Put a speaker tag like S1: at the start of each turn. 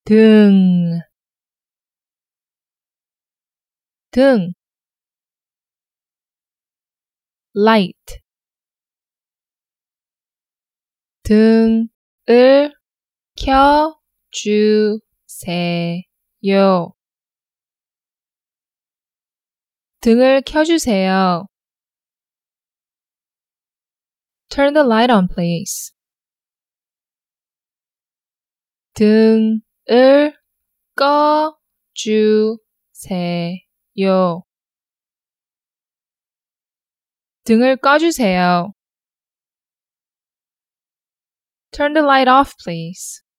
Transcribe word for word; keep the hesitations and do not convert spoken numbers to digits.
S1: 등, 등, light, 등을 켜주세요. 등을 켜주세요. Turn the light on, please. 등을 꺼주세요. 등을 꺼주세요. Turn the light off, please.